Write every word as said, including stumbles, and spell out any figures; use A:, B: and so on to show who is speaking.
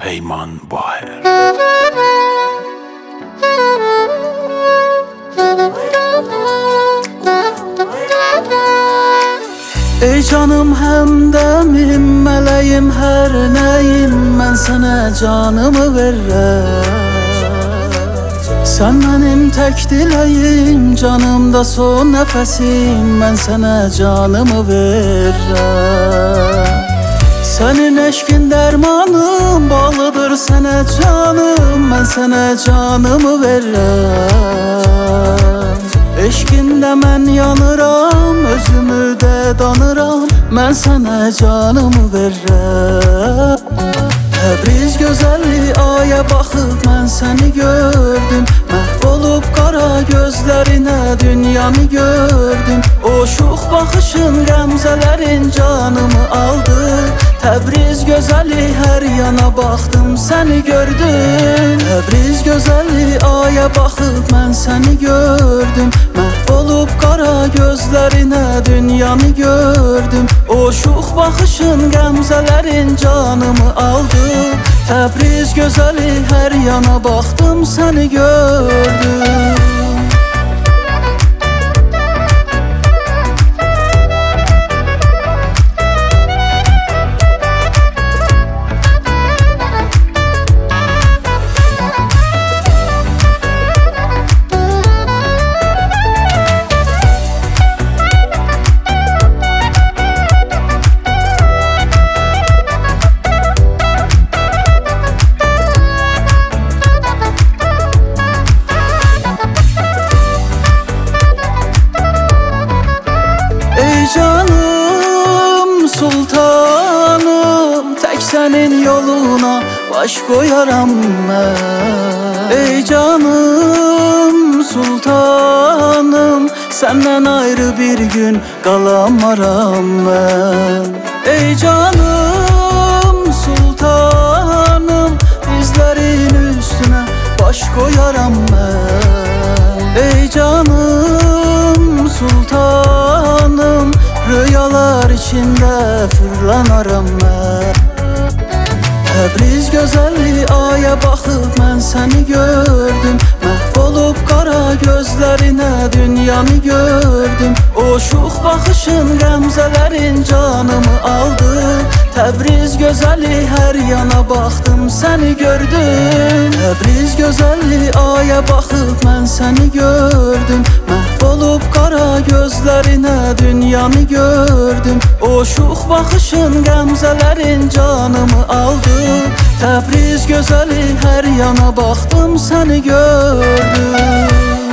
A: Peyman Bahir.
B: Ey canım həmdəmim, mələyim, hər nəyim, mən sənə canımı verərəm. Sən mənim tək diləyim, canımda son nəfəsim, mən sənə canımı verərəm. Sənin eşkin dərmanım, bağlıdır sənə canım, mən sənə canımı verərəm. Eşkində mən yanıram, özümü də danıram, mən sənə canımı verərəm. Təbriz gözəli aya baxıb mən səni gördüm, məhv olub qara gözlərinə dünyanı gördüm. O şux baxışın, qəmzələrin canımı aldı. Təbriz gözəli hər yana baxdım, səni gördüm. Təbriz gözəli aya baxıb mən səni gördüm, məhv olub qara gözlərinə dünyanı gördüm. O şux baxışın, qəmzələrin canımı aldı. Təbriz gözəli hər yana baxdım, səni gördüm. Ey canım sultanım, tək sənin yoluna baş qoyaram mən. Ey canım sultanım, səndən ayrı bir gün qalamaram mən. Ey canım sultanım, dizlərin üstünə baş qoyaram mən. Ey canım sultanım, rüyalar içində fırlanaram mən. Təbriz gözəli aya baxıb mən səni gördüm, məhv olub qara gözlərinə dünyanı gördüm. O şux baxışın, qəmzələrin canımı aldı. Təbriz gözəli hər yana baxdım, səni gördüm. Təbriz gözəli aya baxıb mən səni gördüm, məhv olub qara gözlərinə dünyanı gördüm. O şux baxışın, qəmzələrin canımı aldı. Təbriz gözəli hər yana baxdım, səni gördüm.